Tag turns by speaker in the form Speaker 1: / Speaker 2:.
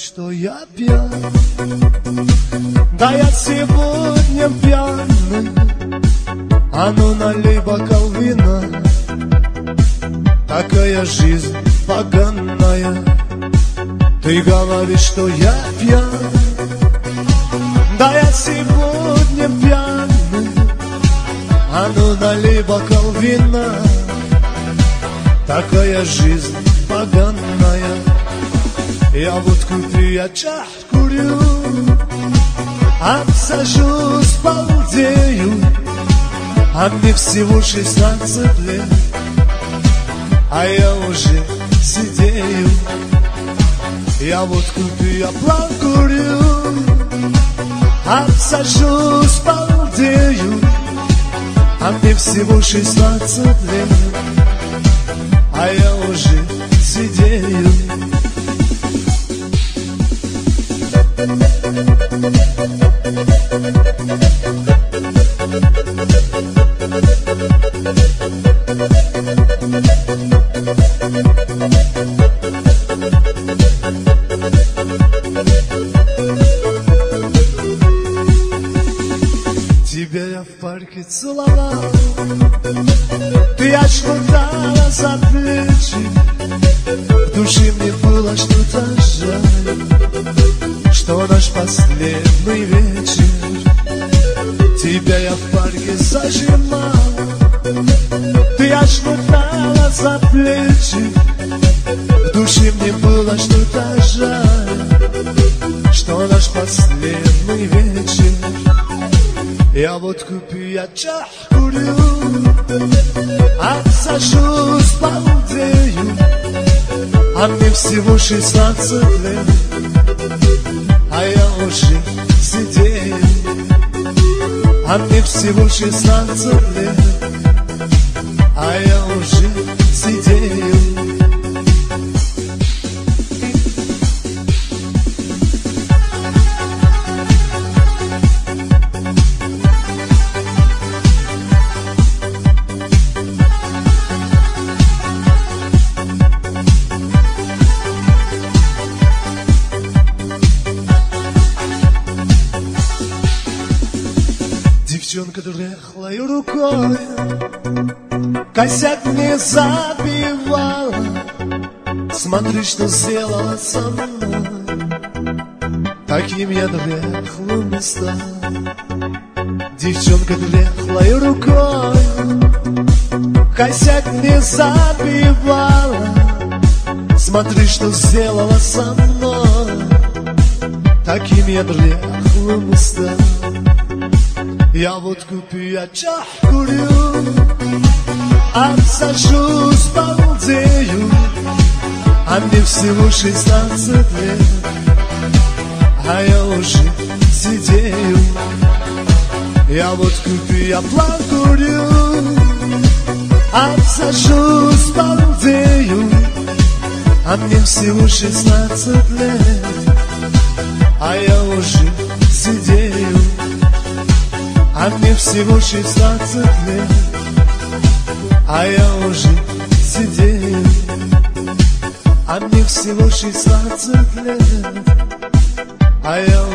Speaker 1: что я пьян. Да я сегодня пьяный, а ну налей бокал вина. Такая жизнь поганая, ты говоришь, что я пьян. Да я сегодня пьяный, а ну налей бокал вина. Такая жизнь поганая, я водку пью, я чах курю, обсажусь, балдею, а мне всего 16 лет, а я уже сидею. Я водку пью, я план курю, обсажусь, балдею, а мне всего 16 лет, а я уже сидею. Тебя я в парке целовал, ты аж хватала за плечи. В душе мне было что-то жаль, что наш последний вечер. Тебя я в парке зажимал, ты аж хватала за плечи. В душе мне было что-то жаль, что наш последний вечер. Я водку пью, я чах курю, обсажусь, балдею, а мне всего 16 лет, а я уже сидею. А мне всего 16 лет, а я уже сидею. Девчонка дряхлой рукой косяк мне забивала. Смотри, что сделала со мной, таким я дряхлым не стал. Девчонка дряхлой рукой косяк мне забивала. Смотри, что сделала со мной, таким я дряхлым не стал. Я водку пью, я чах курю, обсажусь, балдею, а мне всего 16 лет, а я уже сидею. Я водку пью, я план курю, обсажусь, балдею, а мне всего 16 лет, а я уже сидею. А мне всего 16 лет, а я уже сидею. А мне всего 16 лет, а я